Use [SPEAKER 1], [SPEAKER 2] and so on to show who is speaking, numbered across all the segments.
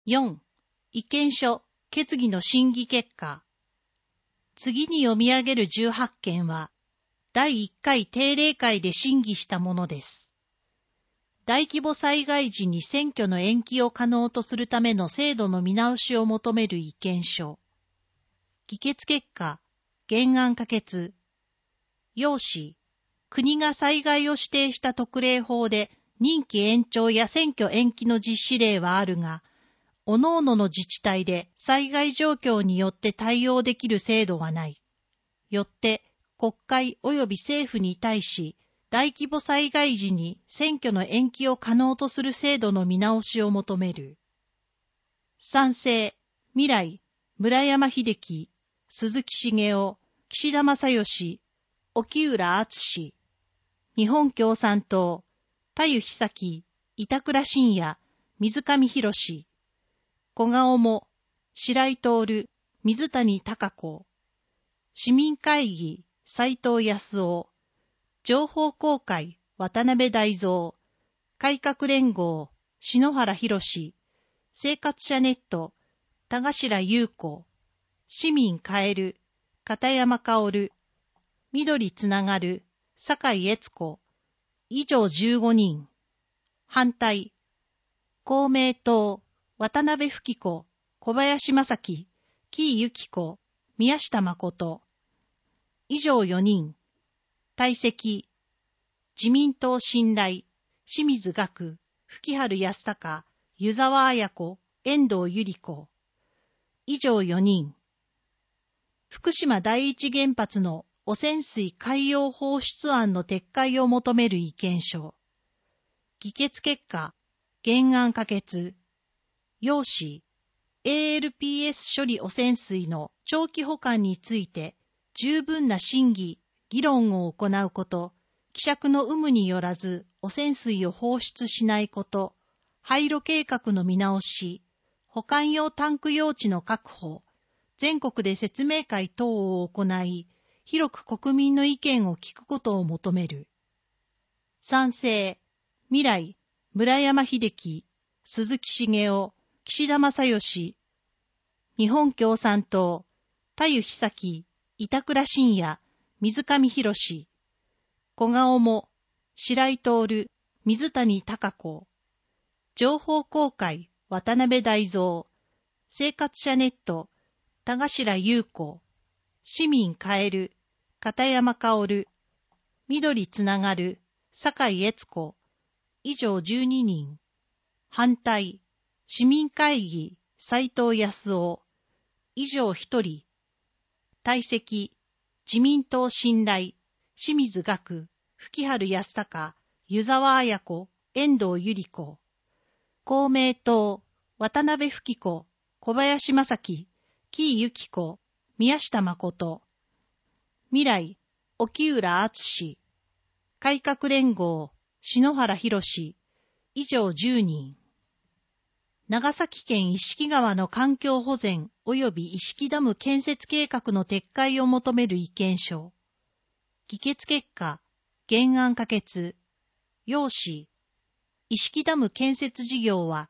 [SPEAKER 1] 4. 意見書、決議の審議結果。次に読み上げる18件は、第1回定例会で審議したものです。大規模災害時に選挙の延期を可能とするための制度の見直しを求める意見書。議決結果、原案可決。要旨、国が災害を指定した特例法で任期延長や選挙延期の実施例はあるが、各々の自治体で災害状況によって対応できる制度はない。よって国会及び政府に対し、大規模災害時に選挙の延期を可能とする制度の見直しを求める。賛成、未来、村山秀樹、鈴木茂雄、岸田正義、沖浦敦、日本共産党、田湯久樹、板倉信也、水上博史、小顔も、白井徹、水谷貴子、市民会議、斉藤康夫、情報公開、渡辺大蔵、改革連合、篠原博、生活者ネット、田頭優子、市民変える、片山薫、緑つながる、酒井悦子、以上15人。反対、公明党、渡辺富貴子、小林正樹、紀伊由紀子、宮下誠。以上4人。退席、自民党信頼、清水岳、吹春康隆、湯沢綾子、遠藤百合子。以上4人。福島第一原発の汚染水海洋放出案の撤回を求める意見書。議決結果、原案可決。要旨、ALPS 処理汚染水の長期保管について十分な審議、議論を行うこと、希釈の有無によらず汚染水を放出しないこと、廃炉計画の見直し、保管用タンク用地の確保、全国で説明会等を行い、広く国民の意見を聞くことを求める。賛成、未来、村山秀樹、鈴木茂雄、岸田正義、日本共産党、田湯久樹、板倉信也、水上博史、小顔も、白井徹、水谷貴子、情報公開、渡辺大蔵、生活者ネット、田頭優子、市民変える、片山薫、緑つながる、酒井悦子、以上12人。反対、市民会議、斉藤康夫、以上1人。退席、自民党信頼、清水岳、吹春康隆、湯沢綾子、遠藤百合子。公明党、渡辺富貴子、小林正樹、紀伊由紀子、宮下誠。未来、沖浦敦、改革連合、篠原博、以上10人。長崎県石川の環境保全及び石ダム建設計画の撤回を求める意見書。議決結果、原案可決。要旨、石ダム建設事業は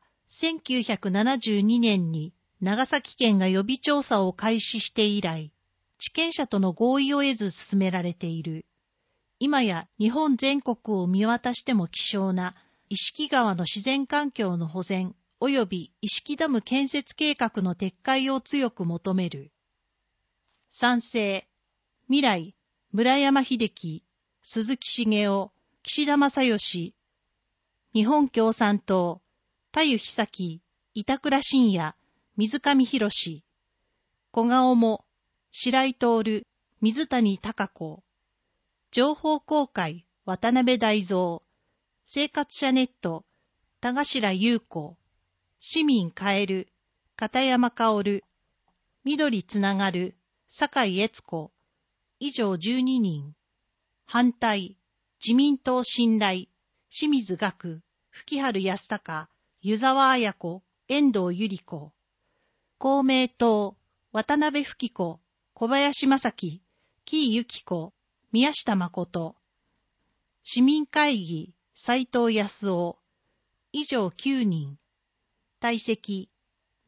[SPEAKER 1] 1972年に長崎県が予備調査を開始して以来、地権者との合意を得ず進められている。今や日本全国を見渡しても希少な石川の自然環境の保全及び石ダム建設計画の撤回を強く求める。賛成、未来、村山秀樹、鈴木茂雄、岸田正義、日本共産党、田湯久樹、板倉信也、水上博史、小顔も、白井徹、水谷貴子、情報公開、渡辺大蔵、生活者ネット、田頭優子、市民変える、片山薫、緑つながる、酒井悦子、以上12人。反対、自民党信頼、清水岳、吹春康隆、湯沢綾子、遠藤百合子。公明党、渡辺富貴子、小林正樹、紀伊由紀子、宮下誠。市民会議、斉藤康夫。以上9人。退席、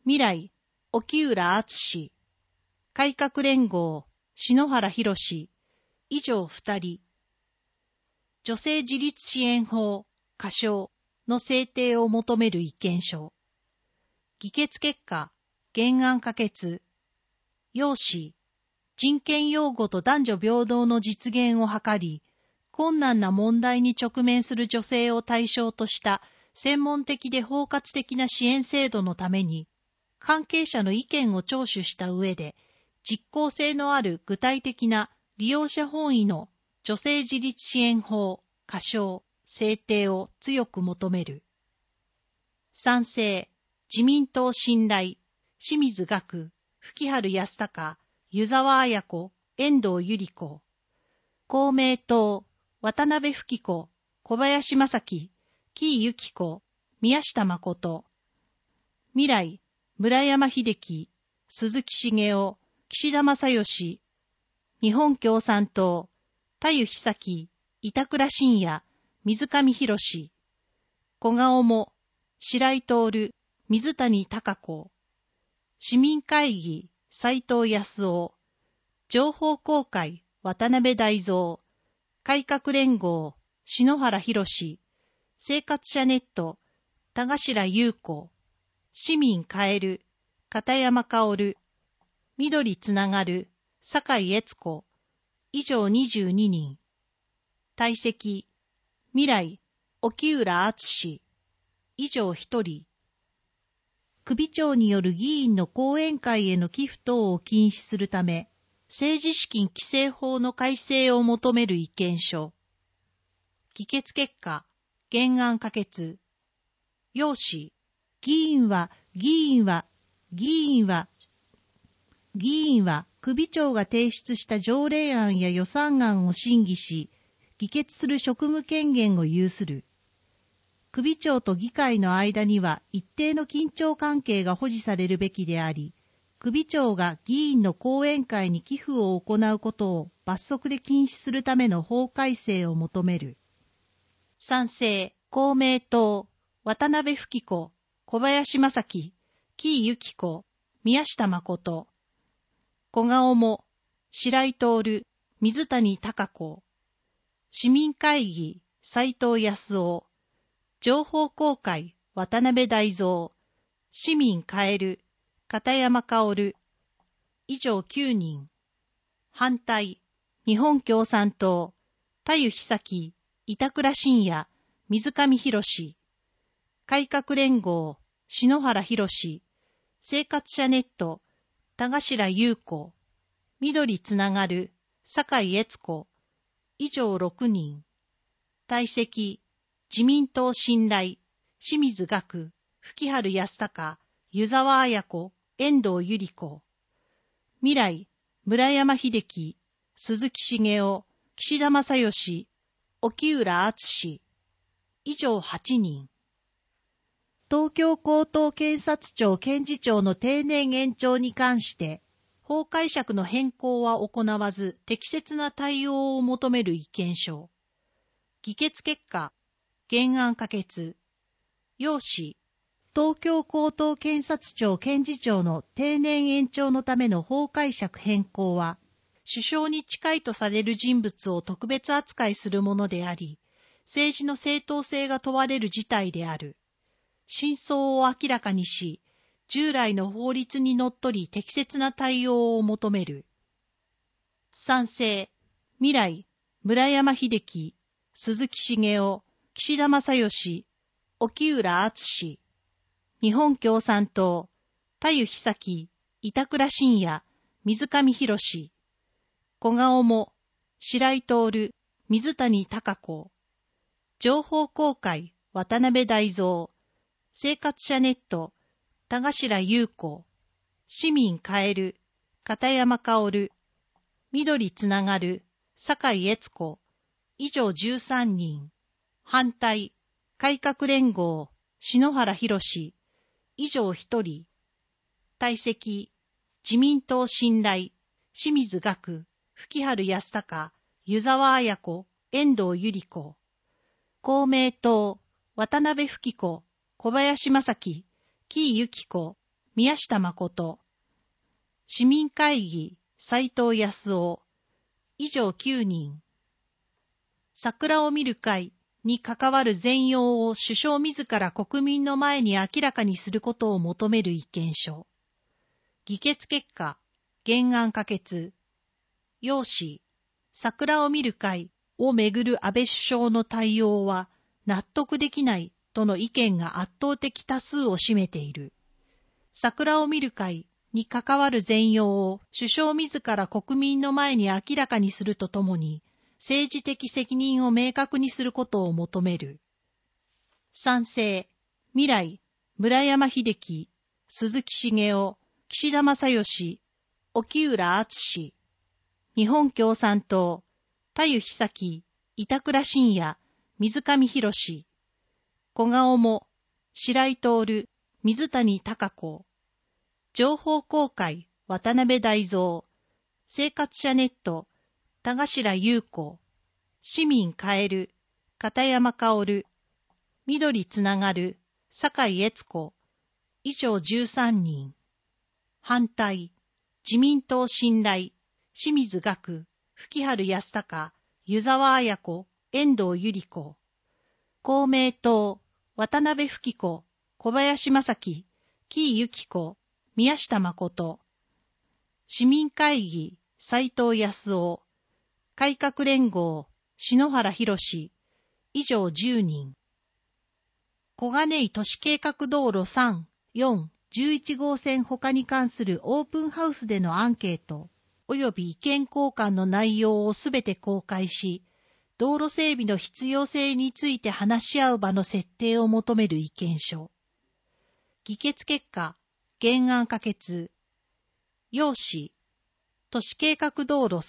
[SPEAKER 1] 未来、沖浦敦。改革連合、篠原博。以上2人。女性自立支援法、仮称の制定を求める意見書。議決結果、原案可決。要旨、人権擁護と男女平等の実現を図り、困難な問題に直面する女性を対象とした専門的で包括的な支援制度のために、関係者の意見を聴取した上で、実効性のある具体的な利用者本位の女性自立支援法、仮称、制定を強く求める。賛成、自民党信頼、清水岳、吹春康隆、湯沢綾子、遠藤百合子。公明党、渡辺富貴子、小林正樹、木井由紀子、宮下誠。未来、村山秀樹、鈴木茂雄、岸田正義。日本共産党、田湯久樹、板倉信也、水上博史。小顔も、白井徹、水谷貴子。市民会議、斉藤康夫。情報公開、渡辺大蔵。改革連合、篠原博。生活者ネット、田頭優子。市民変える、片山薫。緑つながる、酒井悦子。以上22人。退席、未来、沖浦敦。以上1人。首長による議員の後援会への寄付等を禁止するため、政治資金規正法の改正を求める意見書。議決結果、原案可決。要旨、議員は首長が提出した条例案や予算案を審議し、議決する職務権限を有する。首長と議会の間には一定の緊張関係が保持されるべきであり、首長が議員の後援会に寄付を行うことを罰則で禁止するための法改正を求める。賛成、公明党、渡辺富貴子、小林正樹、木井由紀子、宮下誠。小顔も、白井徹、水谷貴子。市民会議、斉藤康夫。情報公開、渡辺大蔵。市民変える、片山薫。以上9人。反対、日本共産党、田湯久樹、板倉信也、水上博。改革連合、篠原博。生活者ネット、田頭優子。緑つながる、酒井悦子。以上6人。退席、自民党信頼、清水岳、吹春康隆、湯沢綾子、遠藤百合子。未来、村山秀樹、鈴木茂雄、岸田正義、沖浦敦。以上8人。東京高等検察庁検事長の定年延長に関して、法解釈の変更は行わず適切な対応を求める意見書。議決結果、原案可決。要旨、東京高等検察庁検事長の定年延長のための法解釈変更は、首相に近いとされる人物を特別扱いするものであり、政治の正当性が問われる事態である。真相を明らかにし、従来の法律にのっとり適切な対応を求める。賛成、未来、村山秀樹、鈴木茂雄、岸田正義、沖浦敦。日本共産党、田湯久樹、板倉信也、水上博。小顔も、白井徹、水谷貴子。情報公開、渡辺大蔵。生活者ネット、田頭優子。市民変える、片山薫。緑つながる、酒井悦子。以上13人。反対、改革連合、篠原博。以上1人。退席、自民党信頼、清水岳、吹春康隆、湯沢綾子、遠藤百合子。公明党、渡辺富貴子、小林正樹、木井由紀子、 宮下誠。市民会議、斉藤康夫。以上9人。桜を見る会に関わる全容を首相自ら国民の前に明らかにすることを求める意見書。議決結果、原案可決。要旨、桜を見る会をめぐる安倍首相の対応は納得できないとの意見が圧倒的多数を占めている。桜を見る会に関わる全容を首相自ら国民の前に明らかにするとともに、政治的責任を明確にすることを求める。賛成、未来、村山秀樹、鈴木茂夫、岸田正義、沖浦敦。日本共産党、田湯久樹、板倉信也、水上博史。小顔も、白井徹、水谷貴子。情報公開、渡辺大蔵。生活者ネット、田頭優子。市民変える、片山薫。緑つながる、酒井悦子。以上13人。反対、自民党信頼、清水岳、吹春康隆、湯沢綾子、遠藤百合子。公明党、渡辺富貴子、小林正樹、紀伊由紀子、宮下誠。市民会議、斉藤康夫。改革連合、篠原博。以上10人。小金井都市計画道路3、4、11号線他に関するオープンハウスでのアンケート、及び意見交換の内容をすべて公開し、道路整備の必要性について話し合う場の設定を求める意見書。議決結果、原案可決。要旨、都市計画道路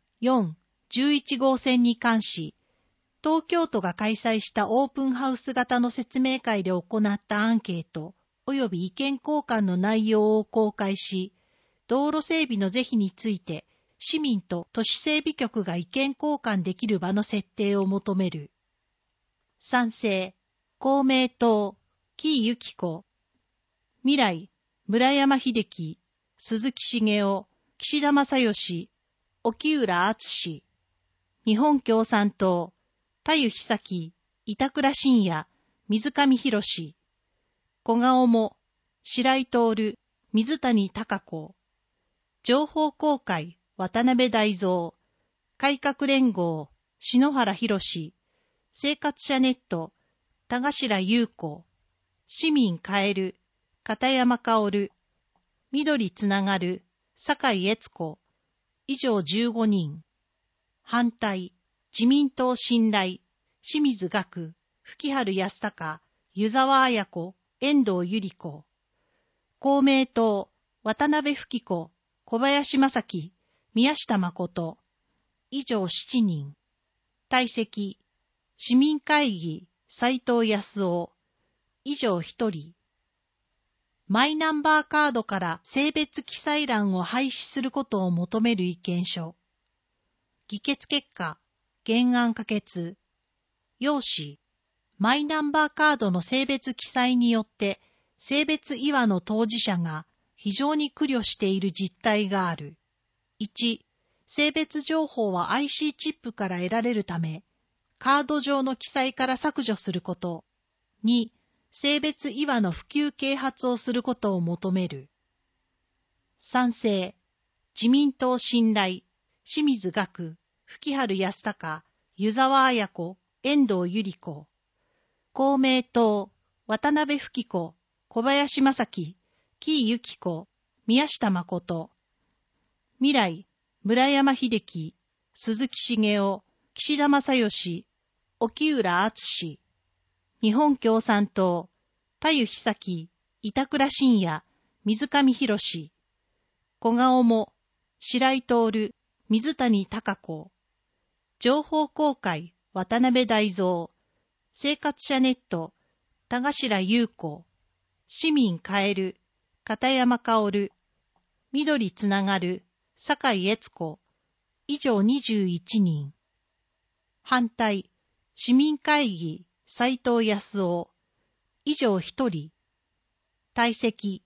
[SPEAKER 1] 3、4、11号線に関し、東京都が開催したオープンハウス型の説明会で行ったアンケート、及び意見交換の内容を公開し、道路整備の是非について、市民と都市整備局が意見交換できる場の設定を求める。賛成、公明党、紀伊由紀子。未来、村山秀樹、鈴木茂夫、岸田正義、沖浦敦。日本共産党、田湯久樹、板倉信也、水上博史。小顔も、白井徹、水谷貴子。情報公開、渡辺大蔵。改革連合、篠原博。生活者ネット、田頭優子。市民変える、片山薫。緑つながる、酒井悦子。以上15人。反対、自民党信頼、清水岳、吹春康隆、湯沢綾子、遠藤百合子。公明党、渡辺富貴子、小林正樹、宮下誠。以上7人。退席、市民会議、斉藤康夫。以上1人。マイナンバーカードから性別記載欄を廃止することを求める意見書。議決結果、原案可決。要旨、マイナンバーカードの性別記載によって性別違和の当事者が非常に苦慮している実態がある。1、性別情報は IC チップから得られるため、カード上の記載から削除すること。2、性別違和の普及啓発をすることを求める。賛成、自民党信頼、清水岳、吹春康隆、湯沢綾子、遠藤百合子。公明党、渡辺富貴子、小林正樹、紀伊由紀子、宮下誠。未来、村山秀樹、鈴木茂夫、岸田正義、沖浦敦。日本共産党、田湯久樹、板倉信也、水上博。小顔も、白井徹、水谷貴子。情報公開、渡辺大蔵。生活者ネット、田頭優子。市民変える、片山薫。緑つながる、酒井悦子。以上21人。反対、市民会議、斉藤康夫。以上1人。退席、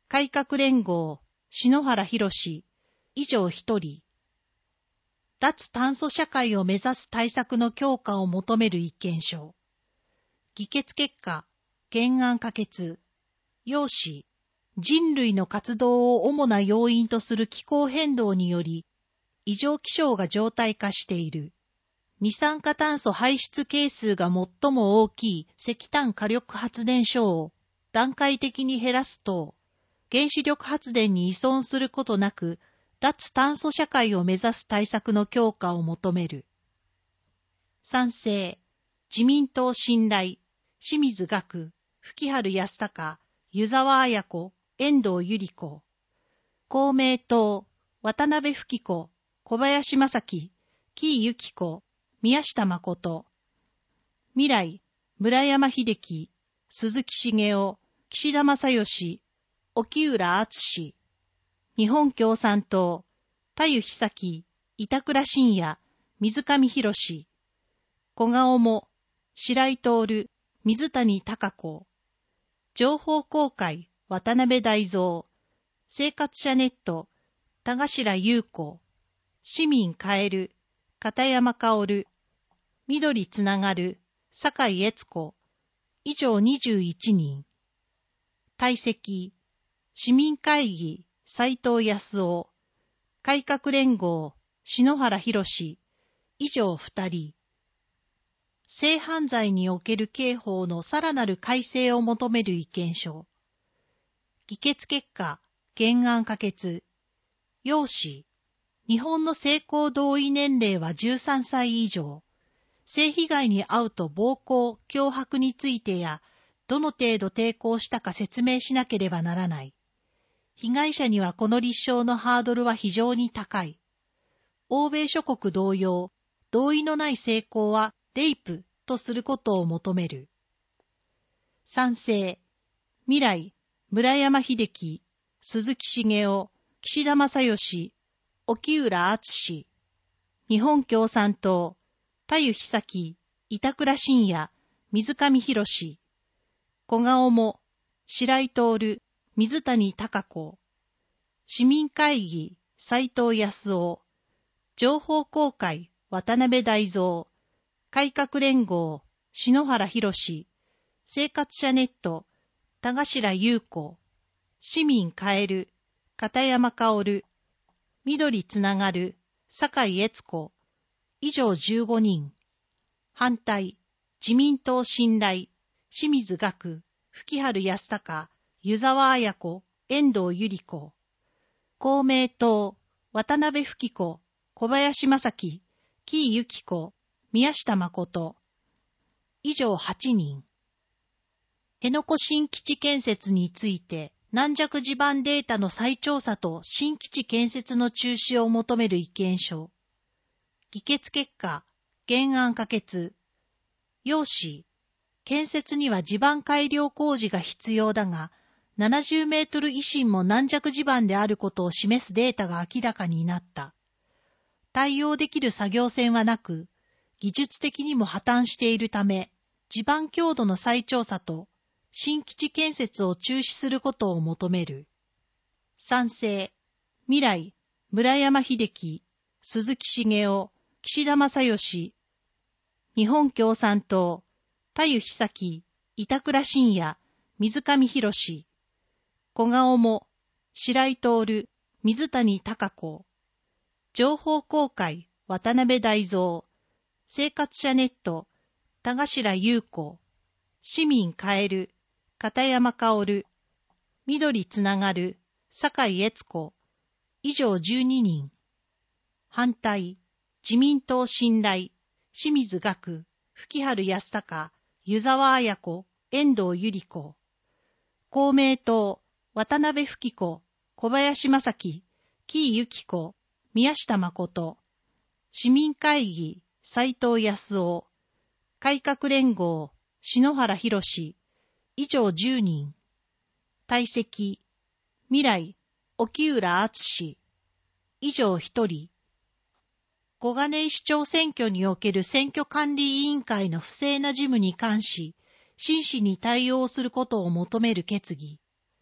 [SPEAKER 1] 改革連合、篠原博史、以上1人。脱炭素社会を目指す対策の強化を求める意見書。議決結果、原案可決。要旨、人類の活動を主な要因とする気候変動により、異常気象が常態化している。二酸化炭素排出係数が最も大きい石炭火力発電所を段階的に減らすと、原子力発電に依存することなく、脱炭素社会を目指す対策の強化を求める。賛成、自民党信頼、清水岳、吹春康隆、湯沢綾子、遠藤百合子。公明党、渡辺富貴子、小林正樹、木井由紀子、宮下誠。未来、村山秀樹、鈴木茂雄、岸田正義、沖浦敦。日本共産党、田湯久樹、板倉信也、水上博史。小顔も、白井徹、水谷貴子。情報公開、渡辺大蔵。生活者ネット、田頭優子。市民変える、片山薫。緑つながる、酒井悦子。以上21人。退席、市民会議、斉藤康夫。改革連合、篠原博史。以上2人。性犯罪における刑法のさらなる改正を求める意見書。議決結果、原案可決。要旨、日本の性交同意年齢は13歳以上。性被害に遭うと暴行、脅迫についてや、どの程度抵抗したか説明しなければならない。被害者にはこの立証のハードルは非常に高い。欧米諸国同様、同意のない性交はレイプとすることを求める。賛成、未来、村山秀樹、鈴木茂雄、岸田正義、沖浦敦。日本共産党、田湯久樹、板倉信也、水上博史。小顔も、白井徹、水谷貴子。市民会議、斉藤康夫。情報公開、渡辺大蔵。改革連合、篠原博史。生活者ネット、田頭優子。市民変える、片山薫。緑つながる、酒井悦子。以上15人。反対、自民党信頼、清水岳、吹春康隆、湯沢綾子、遠藤百合子。公明党、渡辺富貴子、小林正樹、木井由紀子、宮下誠。以上8人。辺野古新基地建設について、軟弱地盤データの再調査と新基地建設の中止を求める意見書。議決結果、原案可決。要旨、建設には地盤改良工事が必要だが、70メートル以深も軟弱地盤であることを示すデータが明らかになった。対応できる作業船はなく、技術的にも破綻しているため、地盤強度の再調査と新基地建設を中止することを求める。賛成、未来、村山秀樹、鈴木茂雄、岸田正義。日本共産党、田湯久樹、板倉信也、水上博史。小顔も、白井徹、水谷貴子。情報公開、渡辺大蔵。生活者ネット、田頭優子。市民変える、片山薫。緑つながる、酒井悦子。以上12人。反対、自民党信頼、清水岳、吹春康隆、湯沢綾子、遠藤百合子。公明党、渡辺富貴子、小林正樹、木井由紀子、宮下誠。市民会議、斉藤康夫。改革連合、篠原博史。以上10人。退席、未来、沖浦敦。以上1人。小金井市長選挙における選挙管理委員会の不正な事務に関し、真摯に対応することを求める決議。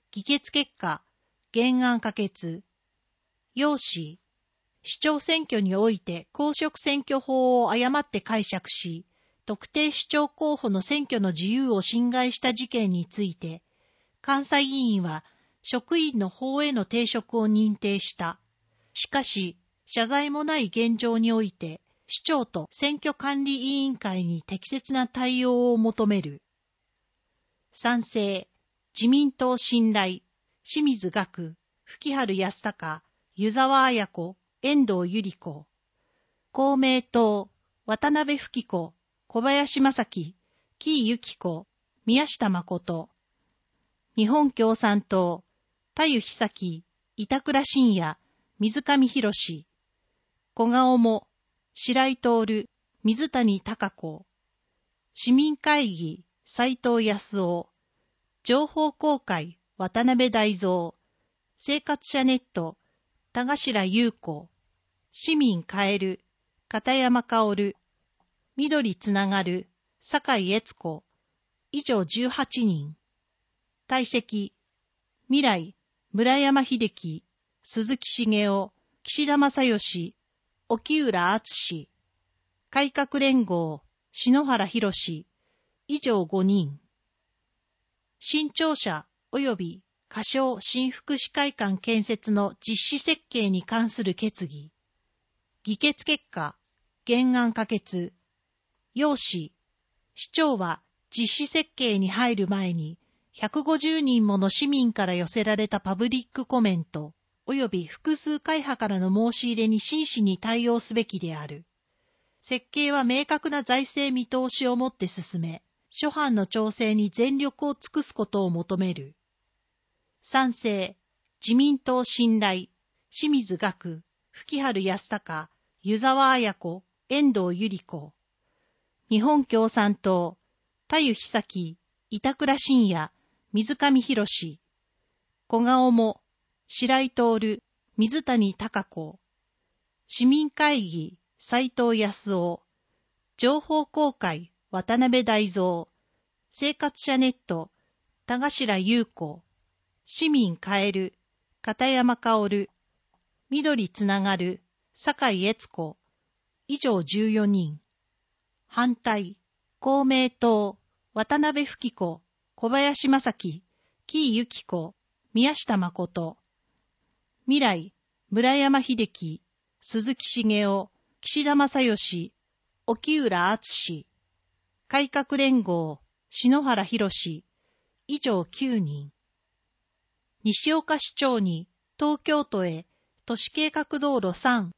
[SPEAKER 1] 議決結果、原案可決。要旨、市長選挙において公職選挙法を誤って解釈し、特定市長候補の選挙の自由を侵害した事件について、監査委員は職員の法への抵触を認定した。しかし、謝罪もない現状において、市長と選挙管理委員会に適切な対応を求める。賛成、自民党信頼、清水岳、吹春康隆、湯沢綾子、遠藤百合子。公明党、渡辺富貴子、小林正樹、木井由紀子、宮下誠。日本共産党、田湯久樹、板倉信也、水上博史。小顔も、白井徹、水谷貴子。市民会議、斉藤康夫。情報公開、渡辺大蔵。生活者ネット、田頭優子。市民変える、片山薫。緑つながる、酒井悦子。以上18人。退席、未来、村山秀樹、鈴木茂夫、岸田正義、沖浦敦。改革連合、篠原博。以上5人。新庁舎及び仮称新福祉会館建設の実施設計に関する決議。議決結果、原案可決。要旨、市長は実施設計に入る前に、150人もの市民から寄せられたパブリックコメント、及び複数会派からの申し入れに真摯に対応すべきである。設計は明確な財政見通しをもって進め、諸般の調整に全力を尽くすことを求める。賛成、自民党信頼、清水岳、吹春康隆、湯沢綾子、遠藤百合子。日本共産党、田湯久樹、板倉信也、水上博史。小顔も、白井徹、水谷貴子。市民会議、斉藤康夫。情報公開、渡辺大蔵。生活者ネット、田頭優子。市民変える、片山薫。緑つながる、酒井悦子。以上14人。反対、公明党、渡辺富貴子、小林正樹、木井由紀子、宮下誠。未来、村山秀樹、鈴木茂夫、岸田正義、沖浦敦。改革連合、篠原博。以上9人。西岡市長に東京都へ都市計画道路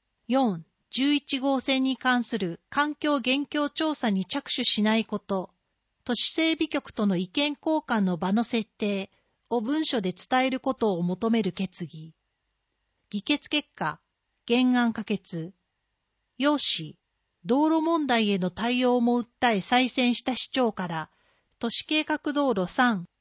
[SPEAKER 1] 3、4、11号線に関する環境現況調査に着手しないこと、都市整備局との意見交換の場の設定を文書で伝えることを求める決議。議決結果、原案可決。要旨、道路問題への対応も訴え再選した市長から、都市計画道路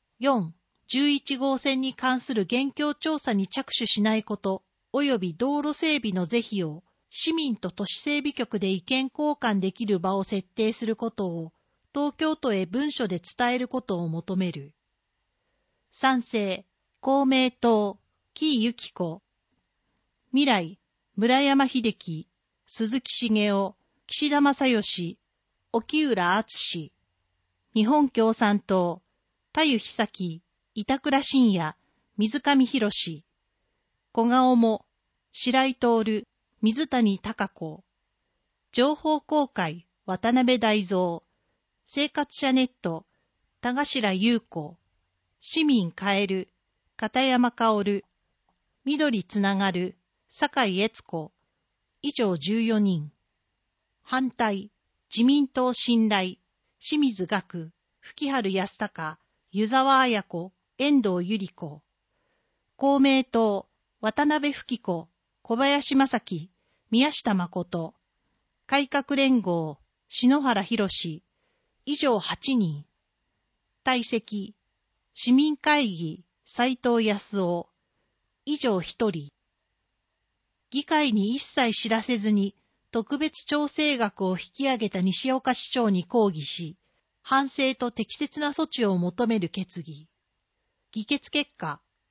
[SPEAKER 1] 3、4、11号線に関する現況調査に着手しないこと、及び道路整備の是非を、市民と都市整備局で意見交換できる場を設定することを、東京都へ文書で伝えることを求める。賛成、公明党、木井由紀子。未来、村山秀樹、鈴木茂夫、岸田正義、沖浦敦。日本共産党、田湯久樹、板倉信也、水上博史。小顔も、白井徹、水谷貴子。情報公開、渡辺大蔵。生活者ネット、田頭優子。市民変える、片山薫。緑つながる、酒井悦子。以上14人。反対、自民党信頼、清水岳、吹春康隆、湯沢綾子、遠藤百合子。公明党、渡辺富貴子、小林正樹、宮下誠。改革連合、篠原博。以上8人。退席、市民会議、斉藤康夫。以上1人。議会に一切知らせずに特別調整額を引き上げた西岡市長に抗議し、反省と適切な措置を求める決議。議決結果、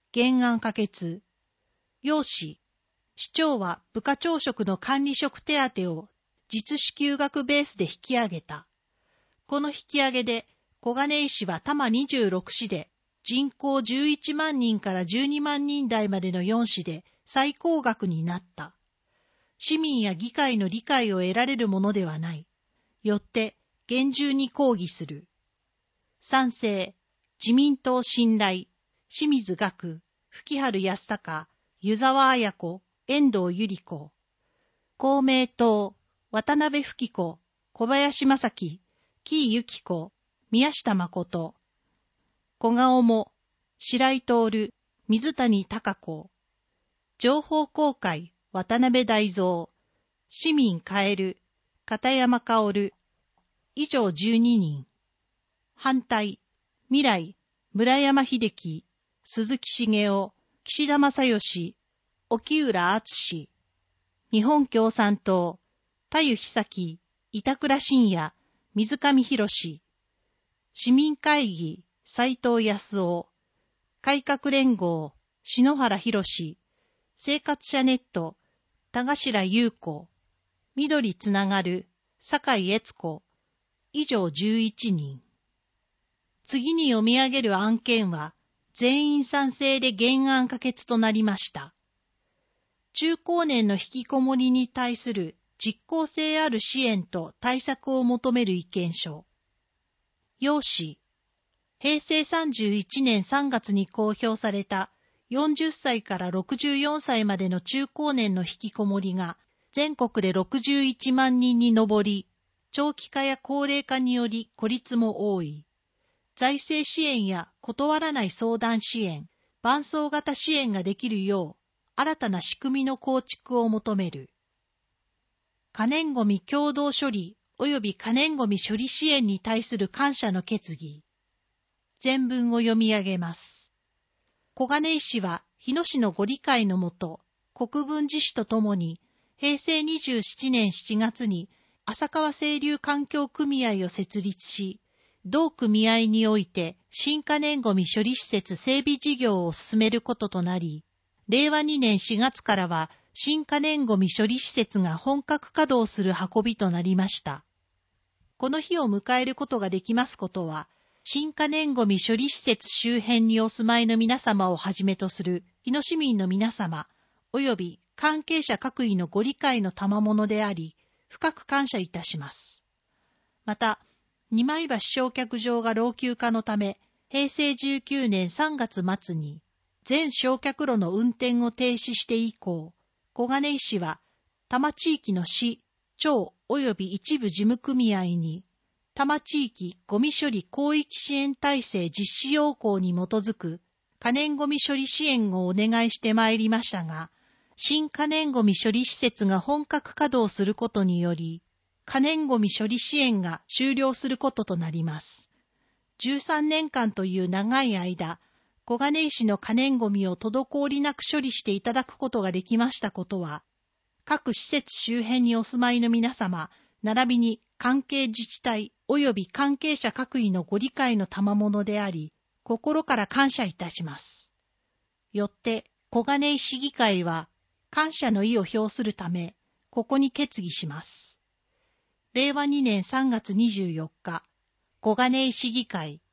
[SPEAKER 1] 原案可決。要旨、市長は部下朝食の管理職手当を実支給額ベースで引き上げた。この引き上げで、小金井市は多摩26市で人口11万人から12万人台までの4市で最高額になった。市民や議会の理解を得られるものではない。よって厳重に抗議する。賛成、自民党信頼、清水岳、吹春康隆、湯沢綾子、遠藤百合子。公明党、渡辺富貴子、小林正樹、紀伊由紀子、宮下誠。小顔も、白井徹、水谷貴子。情報公開、渡辺大蔵。市民蛙、片山薫。以上12人。反対、未来、村山秀樹、鈴木茂雄、岸田正義、沖浦敦。日本共産党、田湯久樹、板倉信也、水上博史。市民会議、斉藤康夫。改革連合、篠原博史。生活者ネット、田頭優子。緑つながる、酒井悦子。以上11人。次に読み上げる案件は、全員賛成で原案可決となりました。中高年の引きこもりに対する実効性ある支援と対策を求める意見書。要旨、平成31年3月に公表された40歳から64歳までの中高年の引きこもりが全国で61万人に上り、長期化や高齢化により孤立も多い。財政支援や断らない相談支援、伴走型支援ができるよう、新たな仕組みの構築を求める。可燃ごみ共同処理及び可燃ごみ処理支援に対する感謝の決議。全文を読み上げます。小金井市は日野市のご理解のもと、国分寺市とともに、平成27年7月に浅川清流環境組合を設立し、同組合において新可燃ごみ処理施設整備事業を進めることとなり、令和2年4月からは新可燃ごみ処理施設が本格稼働する運びとなりました。この日を迎えることができますことは、新可燃ごみ処理施設周辺にお住まいの皆様をはじめとする日野市民の皆様、及び関係者各位のご理解の賜物であり、深く感謝いたします。また、二枚橋焼却場が老朽化のため、平成19年3月末に、全焼却炉の運転を停止して以降、小金井市は、多摩地域の市、町及び一部事務組合に、多摩地域ごみ処理広域支援体制実施要項に基づく可燃ごみ処理支援をお願いしてまいりましたが、新可燃ごみ処理施設が本格稼働することにより、可燃ごみ処理支援が終了することとなります。13年間という長い間、小金井市の可燃ごみを滞りなく処理していただくことができましたことは、各施設周辺にお住まいの皆様、並びに関係自治体及び関係者各位のご理解の賜物であり、心から感謝いたします。よって、小金井市議会は、感謝の意を表するため、ここに決議します。令和2年3月24日、小金井市議会。